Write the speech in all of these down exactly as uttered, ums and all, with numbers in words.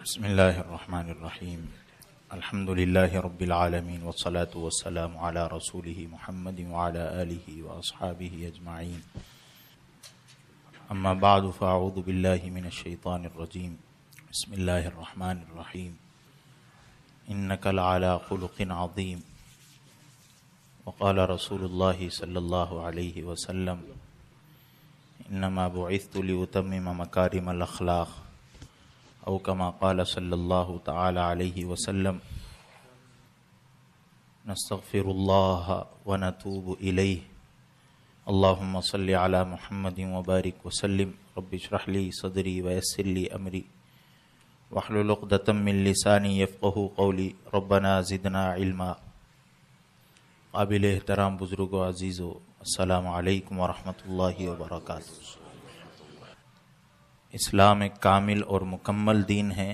بسم اللہ الرحمن الرحیم الحمد للہ رب العالمین والصلاة والسلام علی رسولہ محمد وعلی آلہ واصحابہ اجمعین اما بعد فاعوذ باللہ من الشیطان الرجیم بسم اللہ الرحمن الرحیم انک لعلی خلق عظیم وقال رسول اللہ صلی اللہ علیہ وسلم انما بعثت لأتمم مکارم الاخلاق او کما قال صلی اللہ تعالی علیہ وسلم نستغفر اللہ ونتوب الیہ اللہم صلی علی محمد وبارک وسلم رب اشرح لی صدری ویسر لی امری واحلل عقدۃ من لسانی یفقہوا قولی ربنا زدنا علما۔ قابل احترام بزرگوں عزیزو، السلام علیکم ورحمۃ اللہ وبرکاتہ۔ اسلام ایک کامل اور مکمل دین ہے،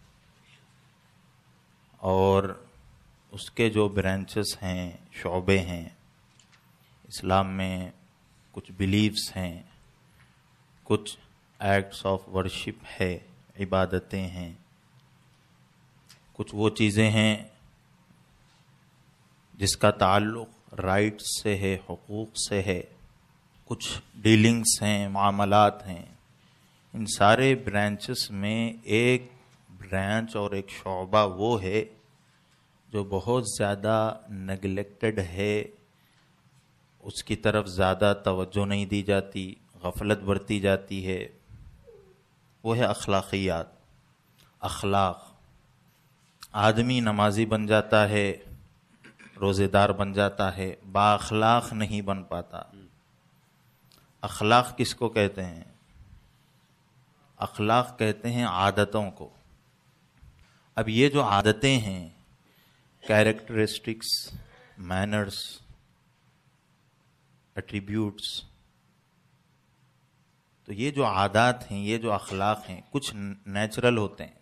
اور اس کے جو برانچز ہیں، شعبے ہیں، اسلام میں کچھ بلیفز ہیں، کچھ ایکٹس آف ورشپ ہے، عبادتیں ہیں، کچھ وہ چیزیں ہیں جس کا تعلق رائٹ سے ہے، حقوق سے ہے، کچھ ڈیلنگز ہیں، معاملات ہیں۔ ان سارے برانچز میں ایک برانچ اور ایک شعبہ وہ ہے جو بہت زیادہ نگلیکٹڈ ہے، اس کی طرف زیادہ توجہ نہیں دی جاتی، غفلت برتی جاتی ہے، وہ ہے اخلاقیات۔ اخلاق، آدمی نمازی بن جاتا ہے، روزے دار بن جاتا ہے، با اخلاق نہیں بن پاتا۔ اخلاق کس کو کہتے ہیں؟ اخلاق کہتے ہیں عادتوں کو۔ اب یہ جو عادتیں ہیں، کیریکٹرسٹکس، مینرز، ایٹریبیوٹس، تو یہ جو عادات ہیں، یہ جو اخلاق ہیں، کچھ نیچرل ہوتے ہیں،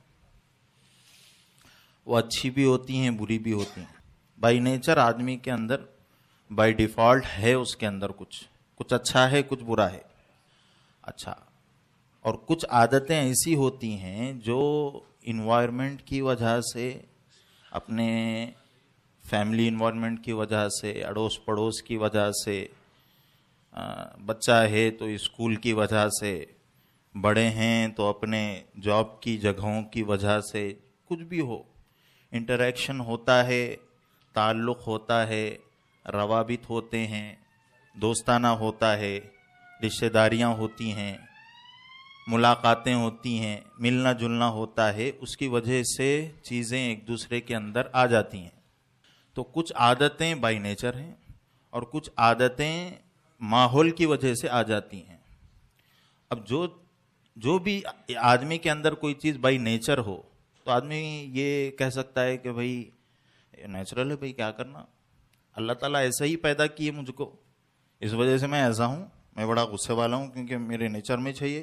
وہ اچھی بھی ہوتی ہیں، بری بھی ہوتی ہیں۔ بائی نیچر آدمی کے اندر بائی ڈیفالٹ ہے، اس کے اندر کچھ کچھ اچھا ہے، کچھ برا ہے۔ اچھا، اور کچھ عادتیں ایسی ہوتی ہیں جو انوائرمنٹ کی وجہ سے، اپنے فیملی انوائرمنٹ کی وجہ سے، اڑوس پڑوس کی وجہ سے، بچہ ہے تو اسکول کی وجہ سے، بڑے ہیں تو اپنے جاب کی جگہوں کی وجہ سے، کچھ بھی ہو، انٹریکشن ہوتا ہے، تعلق ہوتا ہے، روابط ہوتے ہیں، دوستانہ ہوتا ہے، رشتہ داریاں ہوتی ہیں، ملاقاتیں ہوتی ہیں، ملنا جلنا ہوتا ہے، اس کی وجہ سے چیزیں ایک دوسرے کے اندر آ جاتی ہیں۔ تو کچھ عادتیں بائی نیچر ہیں اور کچھ عادتیں ماحول کی وجہ سے آ جاتی ہیں۔ اب جو جو بھی آدمی کے اندر کوئی چیز بائی نیچر ہو تو آدمی یہ کہہ سکتا ہے کہ بھائی نیچرل ہے، بھائی کیا کرنا، اللہ تعالیٰ ایسا ہی پیدا کیے مجھ کو، اس وجہ سے میں ایسا ہوں، میں بڑا غصے والا ہوں کیونکہ میرے نیچر میں چاہیے۔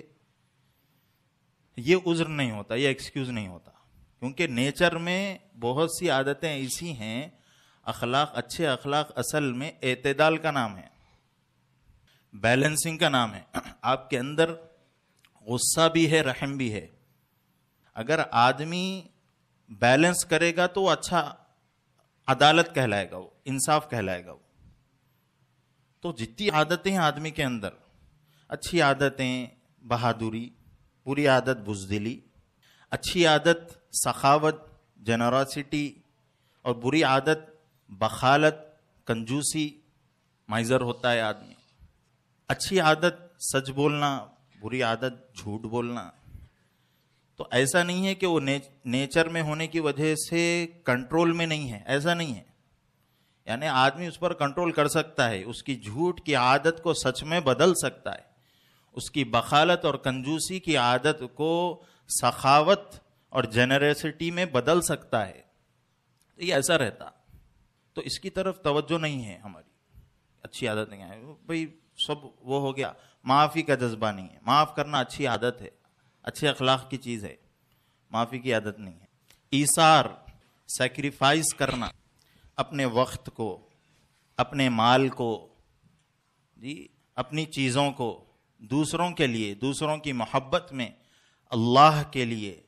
یہ عذر نہیں ہوتا، یہ ایکسکیوز نہیں ہوتا، کیونکہ نیچر میں بہت سی عادتیں ایسی ہیں۔ اخلاق، اچھے اخلاق اصل میں اعتدال کا نام ہے، بیلنسنگ کا نام ہے۔ آپ کے اندر غصہ بھی ہے، رحم بھی ہے۔ اگر آدمی بیلنس کرے گا تو وہ اچھا عدالت کہلائے گا، وہ انصاف کہلائے گا۔ وہ تو جتنی عادتیں ہیں آدمی کے اندر، اچھی عادتیں بہادری، بری عادت بزدلی، اچھی عادت سخاوت، جنراسٹی، اور بری عادت بخالت، کنجوسی، مائزر ہوتا ہے آدمی۔ اچھی عادت سچ بولنا، بری عادت جھوٹ بولنا۔ تو ایسا نہیں ہے کہ وہ نیچر میں ہونے کی وجہ سے کنٹرول میں نہیں ہے، ایسا نہیں ہے۔ یعنی آدمی اس پر کنٹرول کر سکتا ہے، اس کی جھوٹ کی عادت کو سچ میں بدل سکتا ہے، اس کی بخالت اور کنجوسی کی عادت کو سخاوت اور جنرسٹی میں بدل سکتا ہے۔ تو یہ ایسا رہتا، تو اس کی طرف توجہ نہیں ہے ہماری۔ اچھی عادتیں ہیں بھائی، سب وہ ہو گیا، معافی کا جذبہ نہیں ہے۔ معاف کرنا اچھی عادت ہے، اچھے اخلاق کی چیز ہے، معافی کی عادت نہیں ہے۔ ایثار، سیکریفائز کرنا، اپنے وقت کو، اپنے مال کو، جی اپنی چیزوں کو دوسروں کے لیے، دوسروں کی محبت میں، اللہ کے لیے،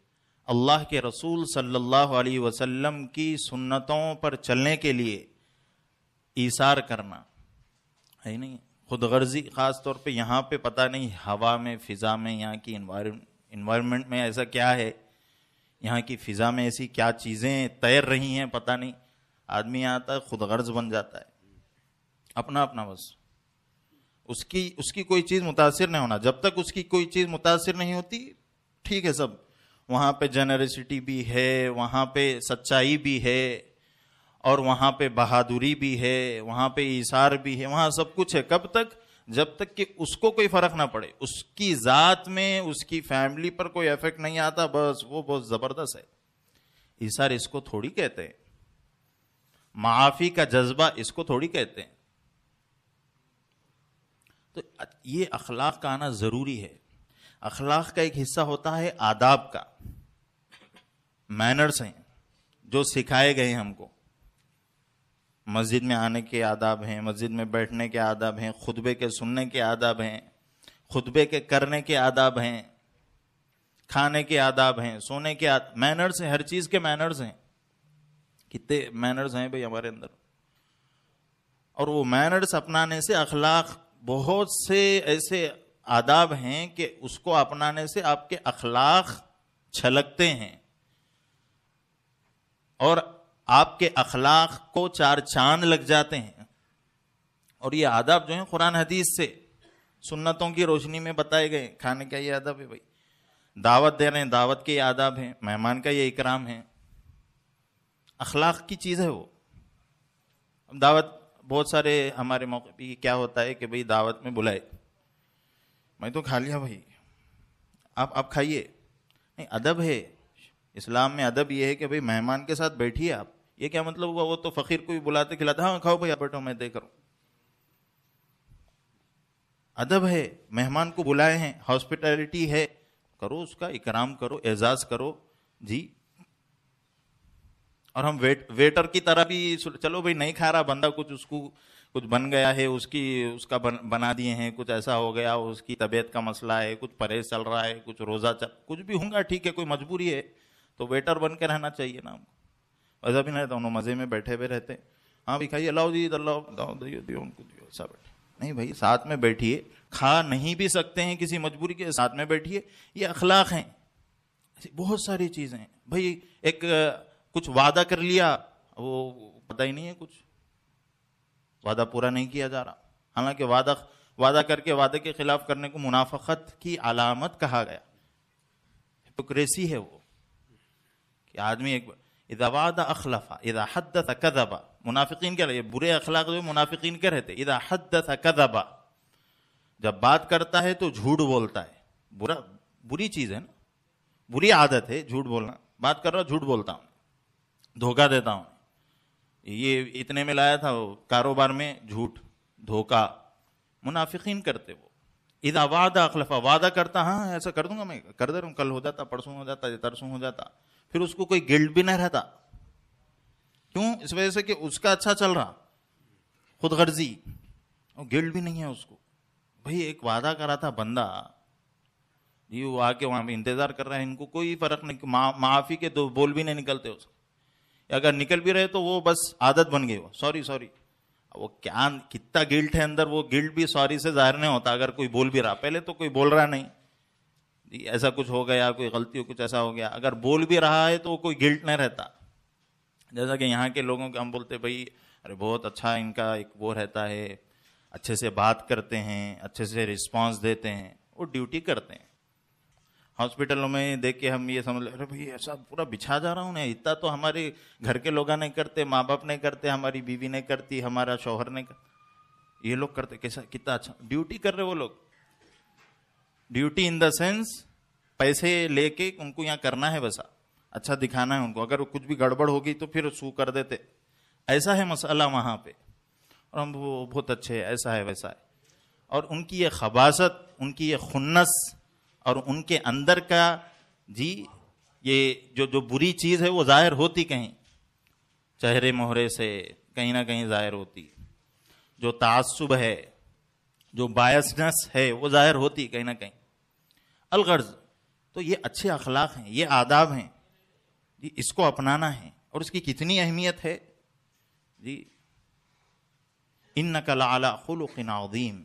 اللہ کے رسول صلی اللہ علیہ وسلم کی سنتوں پر چلنے کے لیے ایثار کرنا ہے نہیں. خود غرضی خاص طور پہ یہاں پہ پتہ نہیں ہوا میں، فضا میں، یہاں کی انوائرمنٹ میں ایسا کیا ہے، یہاں کی فضا میں ایسی کیا چیزیں تیر رہی ہیں پتہ نہیں. آدمی آتا ہے خود غرض بن جاتا ہے اپنا اپنا، بس اس کی اس کی کوئی چیز متاثر نہیں ہونا. جب تک اس کی کوئی چیز متاثر نہیں ہوتی ٹھیک ہے سب. وہاں پہ جنرسٹی بھی ہے، وہاں پہ سچائی بھی ہے، اور وہاں پہ بہادری بھی ہے، وہاں پہ ایثار بھی ہے، وہاں سب کچھ ہے. کب تک؟ جب تک کہ اس کو کوئی فرق نہ پڑے، اس کی ذات میں، اس کی فیملی پر کوئی افیکٹ نہیں آتا، بس وہ بہت زبردست ہے. ایثار اس کو تھوڑی کہتے ہیں. معافی کا جذبہ اس کو تھوڑی کہتے ہیں. تو یہ اخلاق کا آنا ضروری ہے. اخلاق کا ایک حصہ ہوتا ہے آداب کا، مینرز ہیں جو سکھائے گئے ہیں ہم کو. مسجد میں آنے کے آداب ہیں، مسجد میں بیٹھنے کے آداب ہیں، خطبے کے سننے کے آداب ہیں، خطبے کے کرنے کے آداب ہیں، کھانے کے آداب ہیں، سونے کے آداب، مینرز ہیں، ہر چیز کے مینرز ہیں. کتنے مینرز ہیں بھئی ہمارے اندر. اور وہ مینرز اپنانے سے اخلاق، بہت سے ایسے آداب ہیں کہ اس کو اپنانے سے آپ کے اخلاق چھلکتے ہیں، اور آپ کے اخلاق کو چار چاند لگ جاتے ہیں. اور یہ آداب جو ہیں قرآن حدیث سے، سنتوں کی روشنی میں بتائے گئے. کھانے کا یہ آداب ہے بھائی، دعوت دے رہے ہیں دعوت کے یہ آداب ہیں، مہمان کا یہ اکرام ہے. اخلاق کی چیز ہے وہ. دعوت بہت سارے ہمارے موقع پہ کیا ہوتا ہے کہ بھئی دعوت میں بلائے، میں تو کھا لیا بھائی، آپ آپ کھائیے. نہیں، ادب ہے اسلام میں. ادب یہ ہے کہ بھئی مہمان کے ساتھ بیٹھیے آپ. یہ کیا مطلب ہوا؟ وہ تو فقیر کو بھی بلاتے کھلاتے، ہاں کھاؤ بھائی آپ بیٹھو میں دے کروں. ادب ہے، مہمان کو بلائے ہیں، ہاسپٹیلٹی ہے، کرو اس کا اکرام کرو، اعزاز کرو جی. اور ہم ویٹ ویٹر کی طرح بھی، چلو بھائی نہیں کھا رہا بندہ، کچھ اس کو کچھ بن گیا ہے، اس کی اس کا بن, بنا دیے ہیں، کچھ ایسا ہو گیا، اس کی طبیعت کا مسئلہ ہے، کچھ پرہیز چل رہا ہے، کچھ روزہ چل، کچھ بھی ہوں گا ٹھیک ہے، کوئی مجبوری ہے تو ویٹر بن کے رہنا چاہیے نا ہم کو. ایسا بھی نہیں دونوں مزے میں بیٹھے ہوئے رہتے، ہاں بھی کھائیے، لاؤ جی اللہ دیو دیو ان کو دیو، ایسا بیٹھے. نہیں بھائی، ساتھ میں بیٹھیے. کھا نہیں بھی سکتے ہیں کسی مجبوری کے، ساتھ میں بیٹھیے. یہ اخلاق ہیں. بہت ساری چیزیں ہیں بھائی. ایک کچھ وعدہ کر لیا، وہ پتہ ہی نہیں ہے، کچھ وعدہ پورا نہیں کیا جا رہا. حالانکہ وعدہ وعدہ کر کے وعدے کے خلاف کرنے کو منافقت کی علامت کہا گیا. ہپوکریسی ہے وہ کہ آدمی ایک اذا وعد اخلف اذا حدث کذب. منافقین کیا رہے؟ برے اخلاق جو منافقین کے رہتے. اذا حدث کذب، جب بات کرتا ہے تو جھوٹ بولتا ہے. برا بری چیز ہے نا، بری عادت ہے جھوٹ بولنا. بات کر رہا ہوں جھوٹ بولتا ہوں، دھوکہ دیتا ہوں. یہ اتنے میں لایا تھا، کاروبار میں جھوٹ، دھوکہ منافقین کرتے. وہ اذا وعد اخلف، وعدہ کرتا، ہاں ایسا کر دوں گا میں، کر دے رہا ہوں، کل ہو جاتا، پرسوں ہو جاتا، ترسوں ہو جاتا. پھر اس کو کوئی گلٹ بھی نہیں رہتا. کیوں؟ اس وجہ سے کہ اس کا اچھا چل رہا، خود غرضی، گلٹ بھی نہیں ہے اس کو. بھائی ایک وعدہ کرا تھا بندہ جی، وہ آ کے وہاں پہ انتظار کر رہے ہیں، ان کو کوئی فرق نہیں، معافی کے دو بول بھی نہیں نکلتے اس کو. اگر نکل بھی رہے تو وہ بس عادت بن گئی، وہ سوری سوری. وہ کیا کتنا گلٹ ہے اندر، وہ گلٹ بھی سوری سے ظاہر نہیں ہوتا اگر کوئی بول بھی رہا. پہلے تو کوئی بول رہا نہیں جی، ایسا کچھ ہو گیا، کوئی غلطی ہو، کچھ ایسا ہو گیا. اگر بول بھی رہا ہے تو وہ کوئی گلٹ نہیں رہتا. جیسا کہ یہاں کے لوگوں کے ہم بولتے بھائی ارے بہت اچھا ان کا ایک وہ رہتا ہے، اچھے سے بات کرتے ہیں، اچھے سے رسپانس دیتے ہیں، وہ ڈیوٹی کرتے ہیں. ہاسپٹلوں میں دیکھ کے ہم یہ سمجھ لیں ارے بھائی ایسا پورا بچھا جا رہا ہوں نا، اتنا تو ہمارے گھر کے لوگ نہیں کرتے، ماں باپ نہیں کرتے، ہماری بیوی نہیں کرتی، ہمارا شوہر نہیں کرتا، یہ لوگ کرتے. کیسا کتنا اچھا ڈیوٹی کر رہے وہ لوگ. ڈیوٹی ان دا سینس پیسے لے کے ان کو یہاں کرنا ہے، ویسا اچھا دکھانا ہے ان کو. اگر کچھ بھی گڑبڑ ہوگی تو پھر سو کر دیتے. ایسا ہے مسئلہ وہاں پہ. اور ہم وہ بہت اچھے، ایسا ہے ویسا ہے. اور ان کی یہ خباثت، ان کی یہ خنس، اور ان کے اندر کا جی یہ جو جو بری چیز ہے وہ ظاہر ہوتی کہیں چہرے مہرے سے، کہیں نہ کہیں ظاہر ہوتی. جو تعصب ہے، جو بایسنس ہے، وہ ظاہر ہوتی کہیں نہ کہیں. الغرض تو یہ اچھے اخلاق ہیں، یہ آداب ہیں. جی اس کو اپنانا ہے، اور اس کی کتنی اہمیت ہے جی. انک لعلی خلق عظیم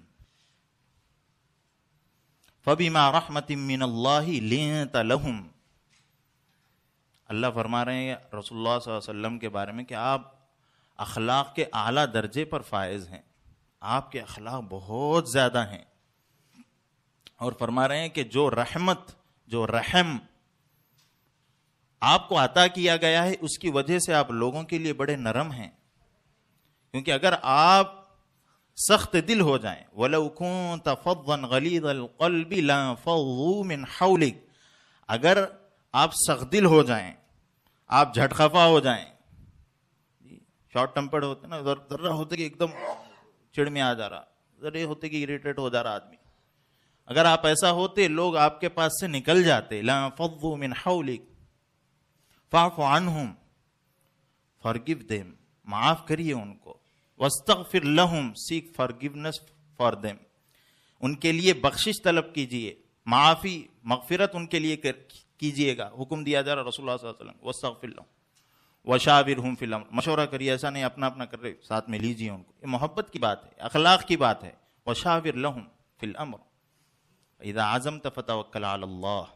فبما رحمت من اللہ لنت لہم. اللہ فرما رہے ہیں رسول اللہ صلی اللہ علیہ وسلم کے بارے میں کہ آپ اخلاق کے اعلیٰ درجے پر فائز ہیں، آپ کے اخلاق بہت زیادہ ہیں، اور فرما رہے ہیں کہ جو رحمت، جو رحم آپ کو عطا کیا گیا ہے، اس کی وجہ سے آپ لوگوں کے لیے بڑے نرم ہیں. کیونکہ اگر آپ سخت دل ہو جائیں، وَلَوْ كُنْتَ فَظًّا غَلِيظَ الْقَلْبِ لَانفَضُّوا مِنْ حَوْلِكَ، اگر آپ سخت دل ہو جائیں، آپ جھٹ خفا ہو جائیں، شارٹ ٹمپرڈ ہوتے نا، ذرا ہوتے کہ ایک دم چڑ میں آ جا رہا، ذرا ہوتے کہ اریٹیٹ ہو جا رہا آدمی، اگر آپ ایسا ہوتے لوگ آپ کے پاس سے نکل جاتے. لَانفَضُّوا مِنْ حَوْلِكَ فَاعْفُ عَنْهُمْ، forgive them، معاف کریے ان کو. وَاسْتَغْفِرْ لَهُمْ، seek forgiveness for them، ان کے لیے بخشش طلب کیجئے، معافی مغفرت ان کے لیے کیجئے گا. حکم دیا جا رہا رسول اللہ صلی اللہ علیہ وسلم وَاسْتَغْفِرْ لَهُمْ وَشَاوِرْهُمْ فِي الْأَمْرِ، مشورہ کریے، ایسا نہیں اپنا اپنا کر رہے ساتھ میں لیجئے ان کو. یہ محبت کی بات ہے، اخلاق کی بات ہے. وَشَاوِرْ لَهُمْ فِي الْأَمْرِ اِذَا عَزَمْتَ فَتَوَكَّلْ عَلَى اللَّهِ.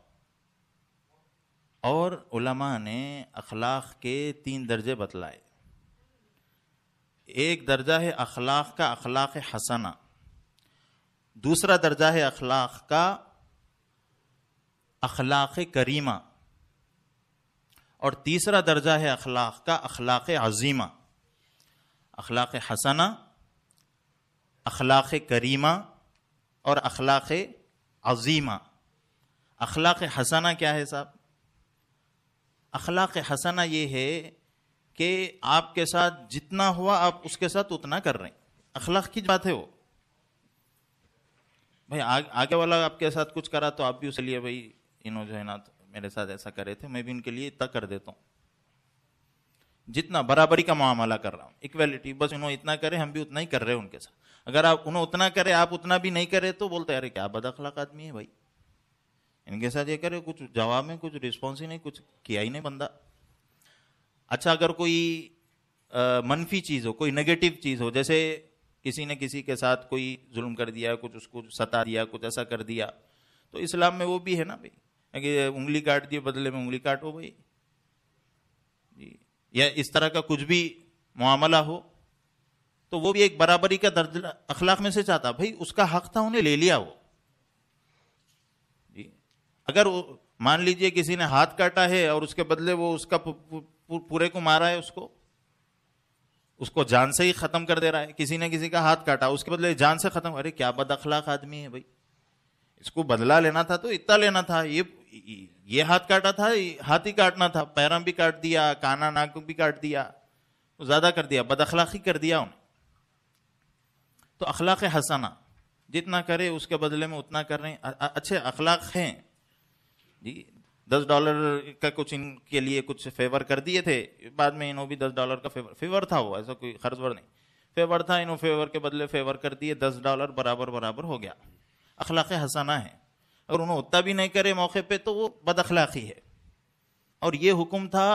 اور علماء نے اخلاق کے تین درجے بتلائے. ایک درجہ ہے اخلاق کا اخلاق حسنہ، دوسرا درجہ ہے اخلاق کا اخلاق کریمہ، اور تیسرا درجہ ہے اخلاق کا اخلاق عظیمہ. اخلاق حسنہ، اخلاق کریمہ اور اخلاق عظیمہ. اخلاق حسنہ کیا ہے صاحب؟ اخلاق حسنہ یہ ہے کہ آپ کے ساتھ جتنا ہوا آپ اس کے ساتھ اتنا کر رہے ہیں. اخلاق کی بات ہے وہ. بھائی آگے والا آپ کے ساتھ کچھ کرا تو آپ بھی اس لیے بھائی انہوں جو ہے نا میرے ساتھ ایسا کرے تھے، میں بھی ان کے لیے اتنا کر دیتا ہوں. جتنا برابری کا معاملہ کر رہا ہوں، ایکویلٹی، بس انہوں اتنا کرے ہم بھی اتنا ہی کر رہے ہیں ان کے ساتھ. اگر آپ انہوں اتنا کرے آپ اتنا بھی نہیں کرے تو بولتے ارے کیا بد اخلاق آدمی ہے بھائی، ان کے ساتھ یہ کرے، کچھ جواب میں کچھ رسپانس ہی نہیں، کچھ کیا ہی نہیں بندہ. اچھا اگر کوئی منفی چیز ہو، کوئی نیگیٹو چیز ہو، جیسے کسی نے کسی کے ساتھ کوئی ظلم کر دیا، کچھ اس کو ستا دیا، کچھ ایسا کر دیا، تو اسلام میں وہ بھی ہے نا بھائی کہ انگلی کاٹ دی بدلے میں انگلی کاٹو بھائی جی، یا اس طرح کا کچھ بھی معاملہ ہو تو وہ بھی ایک برابری کا درجہ اخلاق میں سے چاہتا. بھائی اس کا حق تھا، انہیں لے لیا وہ جی. اگر مان لیجئے کسی نے ہاتھ کاٹا ہے اور اس کے بدلے وہ اس کا پورے کو مارا ہے، اس کو اس کو جان سے ہی ختم کر دے رہا ہے. کسی نے کسی کا ہاتھ کاٹا، اس کے بدلے جان سے ختم. ارے کیا بد اخلاق آدمی ہے بھائی، اس کو بدلہ لینا تھا تو اتنا لینا تھا. یہ یہ ہاتھ کاٹا تھا، ہاتھ ہی کاٹنا تھا، پیرم بھی کاٹ دیا، کانا ناک بھی کاٹ دیا، زیادہ کر دیا، بد اخلاقی کر دیا انہیں. تو اخلاق حسنہ جتنا کرے اس کے بدلے میں اتنا کر رہے ہیں. اچھے اخلاق ہیں جی. دس ڈالر کا کچھ ان کے لیے کچھ فیور کر دیے تھے، بعد میں انہوں بھی دس ڈالر کا فیور فیور تھا، وہ ایسا کوئی خرچ ور نہیں، فیور تھا، انہوں فیور کے بدلے فیور کر دیے، دس ڈالر برابر برابر ہو گیا. اخلاق حسنہ ہے. اگر انہوں اتنا بھی نہیں کرے موقع پہ تو وہ بد اخلاقی ہے. اور یہ حکم تھا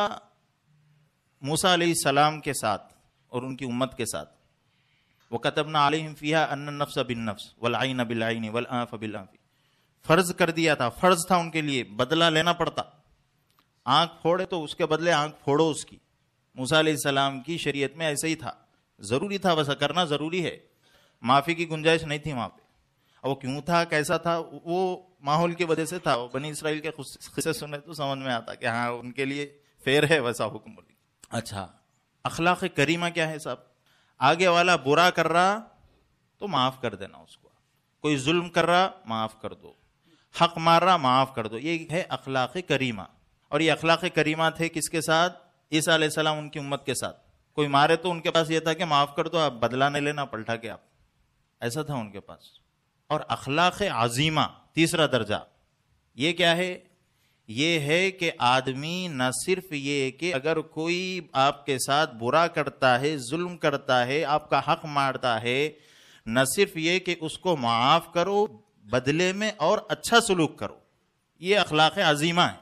موسیٰ علیہ السلام کے ساتھ اور ان کی امت کے ساتھ. وَكَتَبْنَا عَلَيْهِمْ فِيهَا أَنَّ النَّفْسَ بِالنَّفْسِ وَالْعَيْنَ بِالْعَيْنِ وَالْأَنفَ بِالْأَنفِ. فرض کر دیا تھا، فرض تھا ان کے لیے، بدلہ لینا پڑتا. آنکھ پھوڑے تو اس کے بدلے آنکھ پھوڑو اس کی. موسیٰ علیہ السلام کی شریعت میں ایسے ہی تھا، ضروری تھا، ویسا کرنا ضروری ہے. معافی کی گنجائش نہیں تھی وہاں پہ. وہ کیوں تھا، کیسا تھا، وہ ماحول کی وجہ سے تھا. بنی اسرائیل کے قصے سنے تو سمجھ میں آتا کہ ہاں ان کے لیے فیر ہے ویسا حکم. اچھا اخلاق کریمہ کیا ہے صاحب؟ آگے والا برا کر رہا تو معاف کر دینا اس کو، کوئی ظلم کر رہا معاف کر دو، حق مار رہا معاف کر دو. یہ ہے اخلاق کریمہ. اور یہ اخلاق کریمہ تھے کس کے ساتھ؟ عیسیٰ علیہ السلام ان کی امت کے ساتھ. کوئی مارے تو ان کے پاس یہ تھا کہ معاف کر دو، آپ بدلہ نہیں لینا پلٹا کے آپ، ایسا تھا ان کے پاس. اور اخلاق عظیمہ تیسرا درجہ یہ کیا ہے؟ یہ ہے کہ آدمی نہ صرف یہ کہ اگر کوئی آپ کے ساتھ برا کرتا ہے، ظلم کرتا ہے، آپ کا حق مارتا ہے، نہ صرف یہ کہ اس کو معاف کرو، بدلے میں اور اچھا سلوک کرو. یہ اخلاق عظیمہ ہے.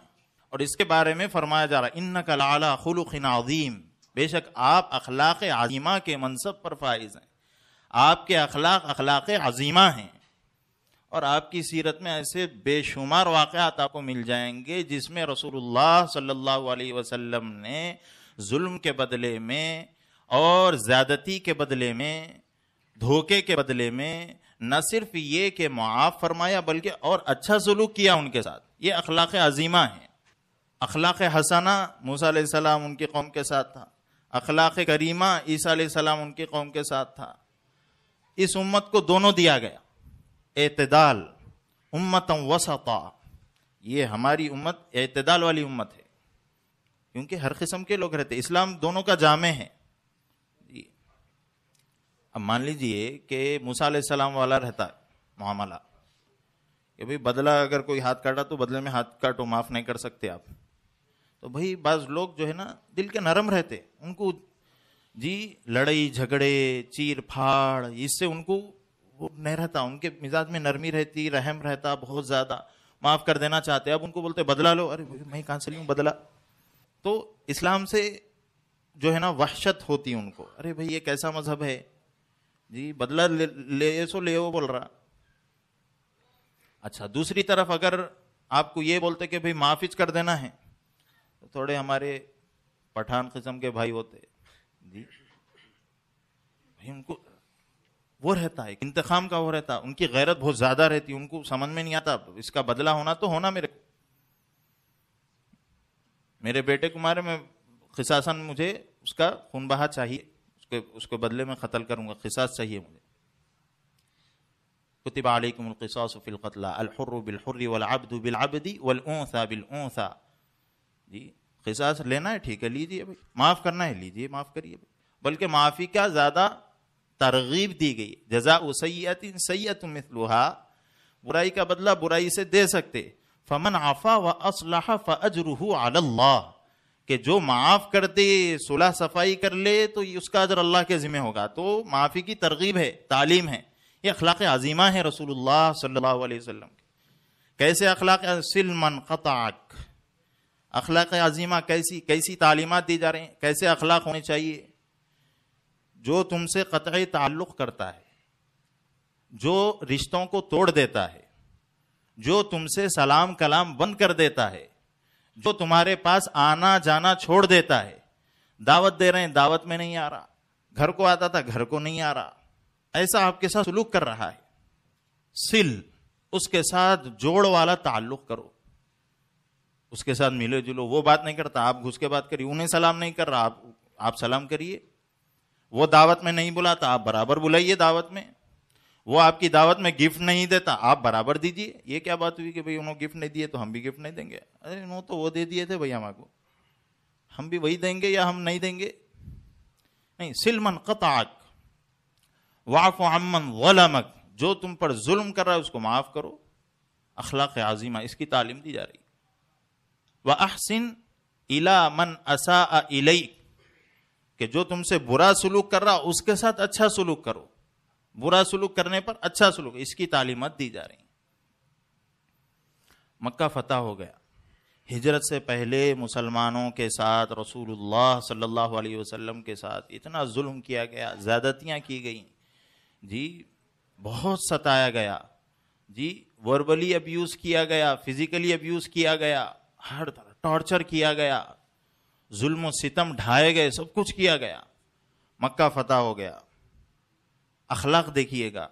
اور اس کے بارے میں فرمایا جا رہا ہے انک لعلی خلق عظیم، بے شک آپ اخلاق عظیمہ کے منصب پر فائز ہیں، آپ کے اخلاق اخلاق عظیمہ ہیں، اور آپ کی سیرت میں ایسے بے شمار واقعات آپ کو مل جائیں گے جس میں رسول اللہ صلی اللہ علیہ وسلم نے ظلم کے بدلے میں اور زیادتی کے بدلے میں، دھوکے کے بدلے میں نہ صرف یہ کہ معاف فرمایا بلکہ اور اچھا سلوک کیا ان کے ساتھ. یہ اخلاق عظیمہ ہیں. اخلاق حسنہ موسیٰ علیہ السلام ان کی قوم کے ساتھ تھا، اخلاق کریمہ عیسیٰ علیہ السلام ان کی قوم کے ساتھ تھا. اس امت کو دونوں دیا گیا، اعتدال، امتاً وسطا. یہ ہماری امت اعتدال والی امت ہے کیونکہ ہر قسم کے لوگ رہتے، اسلام دونوں کا جامع ہے. اب مان لیجئے کہ موسیٰ علیہ السلام والا رہتا ہے معاملہ کہ بھئی بدلہ اگر کوئی ہاتھ کاٹا تو بدلے میں ہاتھ کاٹو، معاف نہیں کر سکتے آپ. تو بھئی بعض لوگ جو ہے نا دل کے نرم رہتے، ان کو جی لڑائی جھگڑے چیر پھاڑ اس سے ان کو وہ نہیں رہتا، ان کے مزاج میں نرمی رہتی، رحم رہتا بہت زیادہ، معاف کر دینا چاہتے. اب ان کو بولتے بدلہ لو، ارے میں کہاں سے لوں بدلہ. تو اسلام سے جو ہے نا وحشت ہوتی ان کو، ارے بھئی یہ کیسا مذہب ہے جی، بدلہ لے, لے سو لے وہ بول رہا. اچھا دوسری طرف اگر آپ کو یہ بولتے کہ بھئی معافی کر دینا ہے، تو تھوڑے ہمارے پٹھان قسم کے بھائی ہوتے جی، بھئی ان کو وہ رہتا ہے انتقام کا، وہ رہتا، ان کی غیرت بہت زیادہ رہتی، ان کو سمجھ میں نہیں آتا اس کا بدلہ ہونا تو ہونا. میرے کو میرے بیٹے کو مارے میں قصاصاً مجھے اس کا خون بہا چاہیے، اس کو بدلے میں قتل کروں گا، قصاص چاہیے مجھے. کتب علیکم القصاص فی القتلى الحر بالحر والعبد بالعبد والانثى بالانثى. جی قصاص لینا ہے ٹھیک ہے لیجیے بھائی، معاف کرنا ہے لیجیے معاف کریے بھائی. بلکہ معافی کا زیادہ ترغیب دی گئی، جزاء سیئۃ سیئۃ مثلھا، برائی کا بدلہ برائی سے دے سکتے. فمن عفا واصلح فاجرہ علی اللہ، کہ جو معاف کر دے صلح صفائی کر لے تو اس کا اجر اللہ کے ذمہ ہوگا. تو معافی کی ترغیب ہے، تعلیم ہے، یہ اخلاق عظیمہ ہے رسول اللہ صلی اللہ علیہ وسلم کے. کیسے اخلاق سلمن قطعک، اخلاق عظیمہ کیسی کیسی تعلیمات دی جا رہی ہیں، کیسے اخلاق ہونے چاہیے. جو تم سے قطعی تعلق کرتا ہے، جو رشتوں کو توڑ دیتا ہے، جو تم سے سلام کلام بند کر دیتا ہے، جو تمہارے پاس آنا جانا چھوڑ دیتا ہے، دعوت دے رہے ہیں دعوت میں نہیں آ رہا، گھر کو آتا تھا گھر کو نہیں آ رہا، ایسا آپ کے ساتھ سلوک کر رہا ہے، سل، اس کے ساتھ جوڑ والا تعلق کرو، اس کے ساتھ ملے جلو. وہ بات نہیں کرتا آپ گھس کے بات کریے، انہیں سلام نہیں کر رہا آپ آپ سلام کریے. وہ دعوت میں نہیں بلاتا آپ برابر بلائیے دعوت میں. وہ آپ کی دعوت میں گفٹ نہیں دیتا آپ برابر دیجیے. یہ کیا بات ہوئی کہ بھئی انہوں گفٹ نہیں دیے تو ہم بھی گفٹ نہیں دیں گے؟ ارے انہوں تو وہ دے دیے تھے بھئی ہم کو، ہم بھی وہی دیں گے یا ہم نہیں دیں گے؟ نہیں. سلمن قطعک واعف عمن ظلمک، جو تم پر ظلم کر رہا ہے اس کو معاف کرو. اخلاق عظیمہ اس کی تعلیم دی جا رہی. وَأَحْسِنْ إِلَى مَنْ أَسَاءَ إِلَيْكَ، کہ جو تم سے برا سلوک کر رہا اس کے ساتھ اچھا سلوک کرو. برا سلوک کرنے پر اچھا سلوک، اس کی تعلیمات دی جا رہی. مکہ فتح ہو گیا. ہجرت سے پہلے مسلمانوں کے ساتھ رسول اللہ صلی اللہ علیہ وسلم کے ساتھ اتنا ظلم کیا گیا، زیادتیاں کی گئیں جی، بہت ستایا گیا جی، وربلی ابیوز کیا گیا، فزیکلی ابیوز کیا گیا، ہر طرح ٹارچر کیا گیا، ظلم و ستم ڈھائے گئے، سب کچھ کیا گیا. مکہ فتح ہو گیا. اخلاق دیکھیے گا،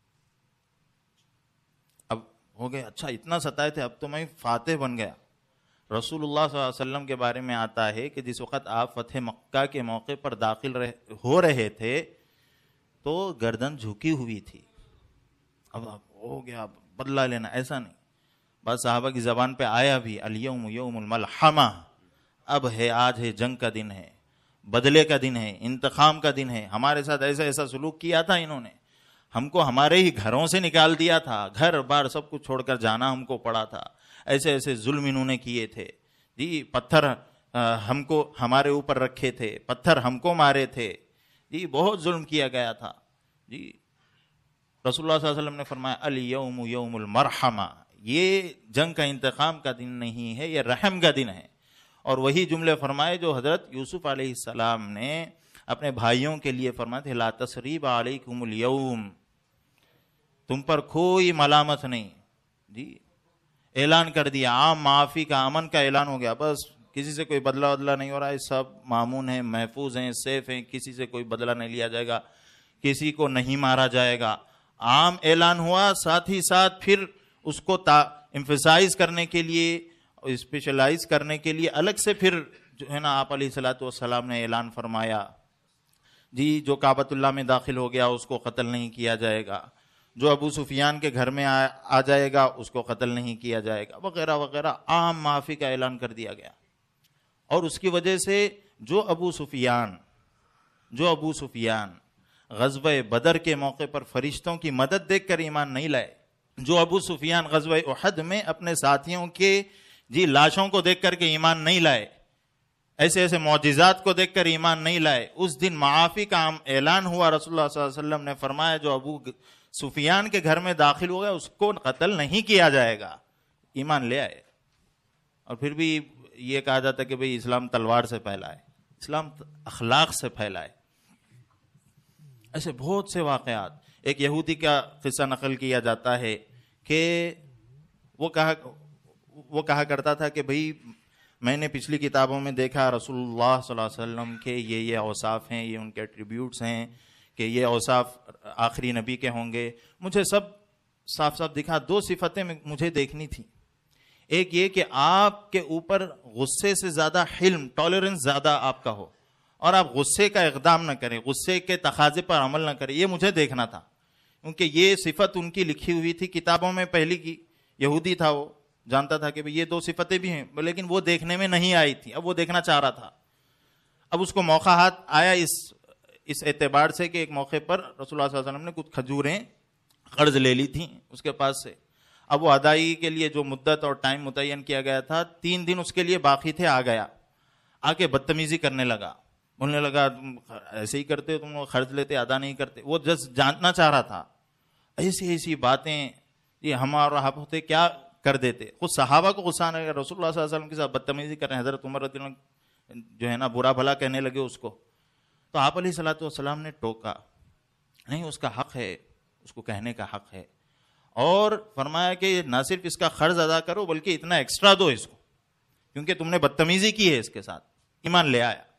اب ہو گئے اچھا اتنا ستائے تھے اب تو میں فاتح بن گیا. رسول اللہ صلی اللہ علیہ وسلم کے بارے میں آتا ہے کہ جس وقت آپ فتح مکہ کے موقع پر داخل رہ, ہو رہے تھے تو گردن جھکی ہوئی تھی. اب ہو گیا بدلہ لینا، ایسا نہیں. بس صحابہ کی زبان پہ آیا بھی الیوم یوم الملحمہ، اب ہے آج ہے جنگ کا دن ہے، بدلے کا دن ہے، انتقام کا دن ہے. ہمارے ساتھ ایسا ایسا سلوک کیا تھا انہوں نے، ہم کو ہمارے ہی گھروں سے نکال دیا تھا، گھر بار سب کچھ چھوڑ کر جانا ہم کو پڑا تھا، ایسے ایسے ظلم انہوں نے کیے تھے جی، پتھر ہم کو ہمارے اوپر رکھے تھے، پتھر ہم کو مارے تھے جی، بہت ظلم کیا گیا تھا جی. رسول اللہ صلی اللہ علیہ وسلم نے فرمایا الیوم یوم المرحمہ، یہ جنگ کا انتقام کا دن نہیں ہے، یہ رحم کا دن ہے. اور وہی جملے فرمائے جو حضرت یوسف علیہ السلام نے اپنے بھائیوں کے لیے فرمائے تھے، لا تثریب علیکم اليوم، تم پر کوئی ملامت نہیں. جی اعلان کر دیا، عام معافی کا، امن کا اعلان ہو گیا. بس کسی سے کوئی بدلہ بدلہ نہیں ہو رہا ہے، سب مامون ہیں، محفوظ ہیں، سیف ہیں، کسی سے کوئی بدلہ نہیں لیا جائے گا، کسی کو نہیں مارا جائے گا. عام اعلان ہوا. ساتھ ہی ساتھ پھر اس کو ایمفیسائز کرنے کے لیے، اسپیشلائز کرنے کے لیے الگ سے پھر جو ہے نا آپ علیہ الصلوۃ والسلام نے اعلان فرمایا، جی جو کعبۃ اللہ میں داخل ہو گیا اس کو قتل نہیں کیا جائے گا، جو ابو سفیان کے گھر میں آ جائے گا اس کو قتل نہیں کیا جائے گا، وغیرہ وغیرہ. عام معافی کا اعلان کر دیا گیا. اور اس کی وجہ سے جو ابو سفیان جو ابو سفیان غزوہ بدر کے موقع پر فرشتوں کی مدد دیکھ کر ایمان نہیں لائے، جو ابو سفیان غزوہ احد میں اپنے ساتھیوں کے جی لاشوں کو دیکھ کر کے ایمان نہیں لائے، ایسے ایسے معجزات کو دیکھ کر ایمان نہیں لائے، اس دن معافی کا اعلان ہوا. رسول اللہ صلی اللہ علیہ وسلم نے فرمایا جو ابو سفیان کے گھر میں داخل ہو گیا اس کو قتل نہیں کیا جائے گا، ایمان لے آئے. اور پھر بھی یہ کہا جاتا ہے کہ بھئی اسلام تلوار سے پھیلا ہے، اسلام اخلاق سے پھیلا ہے. ایسے بہت سے واقعات. ایک یہودی کا قصہ نقل کیا جاتا ہے کہ وہ کہا وہ کہا کرتا تھا کہ بھئی میں نے پچھلی کتابوں میں دیکھا رسول اللہ صلی اللہ علیہ وسلم کے یہ یہ اوصاف ہیں، یہ ان کے ایٹریبیوٹس ہیں کہ یہ اوصاف آخری نبی کے ہوں گے. مجھے سب صاف صاف دکھا. دو صفتیں مجھے دیکھنی تھی. ایک یہ کہ آپ کے اوپر غصے سے زیادہ حلم، ٹالرنس زیادہ آپ کا ہو، اور آپ غصے کا اقدام نہ کریں، غصے کے تقاضے پر عمل نہ کریں. یہ مجھے دیکھنا تھا کیونکہ یہ صفت ان کی لکھی ہوئی تھی کتابوں میں پہلی کی. یہودی تھا، وہ جانتا تھا کہ یہ دو صفتیں بھی ہیں، لیکن وہ دیکھنے میں نہیں آئی تھی. اب وہ دیکھنا چاہ رہا تھا. اب اس کو موقع ہاتھ آیا اس اس اعتبار سے کہ ایک موقع پر رسول اللہ صلی اللہ علیہ وسلم نے کچھ کھجوریں قرض لے لی تھیں اس کے پاس سے. اب وہ ادائیگی کے لیے جو مدت اور ٹائم متعین کیا گیا تھا، تین دن اس کے لیے باقی تھے. آ گیا، آ کے بدتمیزی کرنے لگا، بولنے لگا ایسے ہی کرتے ہو تم، قرض لیتے ادا نہیں کرتے. وہ جس جاننا چاہ رہا تھا ایسی ایسی باتیں یہ ہمارا آپ ہوتے کیا کر دیتے. خود صحابہ کو غصہ آنے لگا، رسول اللہ صلی اللہ علیہ وسلم کے ساتھ بدتمیزی کر رہے ہیں. حضرت عمر رضی اللہ عنہ جو ہے نا برا بھلا کہنے لگے اس کو. تو آپ علیہ الصلوۃ والسلام نے ٹوکا، نہیں اس کا حق ہے، اس کو کہنے کا حق ہے. اور فرمایا کہ نہ صرف اس کا قرض ادا کرو بلکہ اتنا ایکسٹرا دو اس کو، کیونکہ تم نے بدتمیزی کی ہے اس کے ساتھ. ایمان لے آیا.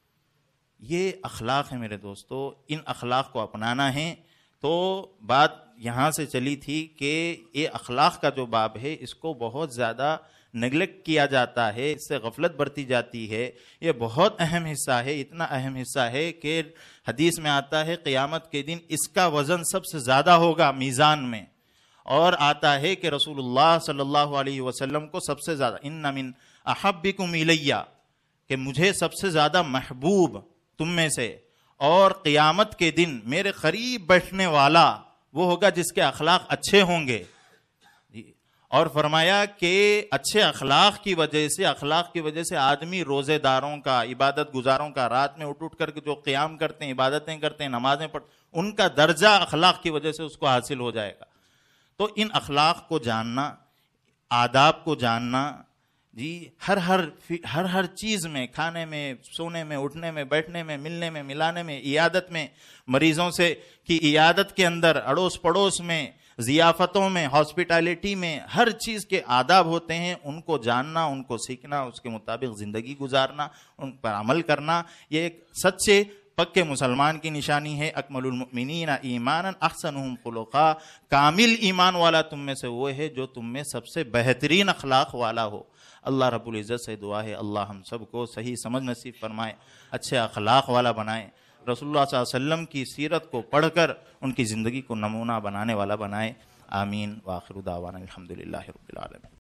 یہ اخلاق ہے میرے دوستو، ان اخلاق کو اپنانا ہے. تو بات یہاں سے چلی تھی کہ یہ اخلاق کا جو باب ہے اس کو بہت زیادہ نگلیکٹ کیا جاتا ہے، اس سے غفلت برتی جاتی ہے. یہ بہت اہم حصہ ہے، اتنا اہم حصہ ہے کہ حدیث میں آتا ہے قیامت کے دن اس کا وزن سب سے زیادہ ہوگا میزان میں. اور آتا ہے کہ رسول اللہ صلی اللہ علیہ وسلم کو سب سے زیادہ ان من احبکم الیہ، کہ مجھے سب سے زیادہ محبوب تم میں سے اور قیامت کے دن میرے قریب بیٹھنے والا وہ ہوگا جس کے اخلاق اچھے ہوں گے. اور فرمایا کہ اچھے اخلاق کی وجہ سے اخلاق کی وجہ سے آدمی روزے داروں کا، عبادت گزاروں کا، رات میں اٹھ اٹھ کر کے جو قیام کرتے ہیں، عبادتیں کرتے ہیں، نمازیں پڑھتے، ان کا درجہ اخلاق کی وجہ سے اس کو حاصل ہو جائے گا. تو ان اخلاق کو جاننا، آداب کو جاننا، جی ہر ہر ہر ہر چیز میں، کھانے میں، سونے میں، اٹھنے میں، بیٹھنے میں، ملنے میں، ملانے میں، عیادت میں، مریضوں سے کی عیادت کے اندر، اڑوس پڑوس میں، ضیافتوں میں، ہاسپٹیلٹی میں، ہر چیز کے آداب ہوتے ہیں. ان کو جاننا، ان کو سیکھنا، اس کے مطابق زندگی گزارنا، ان پر عمل کرنا، یہ ایک سچے پکے مسلمان کی نشانی ہے. اکمل المؤمنین ایمانا احسنہم خلقا، کامل ایمان والا تم میں سے وہ ہے جو تم میں سب سے بہترین اخلاق والا ہو. اللہ رب العزت سے دعا ہے اللہ ہم سب کو صحیح سمجھ نصیب فرمائے، اچھے اخلاق والا بنائے، رسول اللہ صلی اللہ علیہ وسلم کی سیرت کو پڑھ کر ان کی زندگی کو نمونہ بنانے والا بنائے. آمین. وآخر دعوانا الحمدللہ رب العالمین.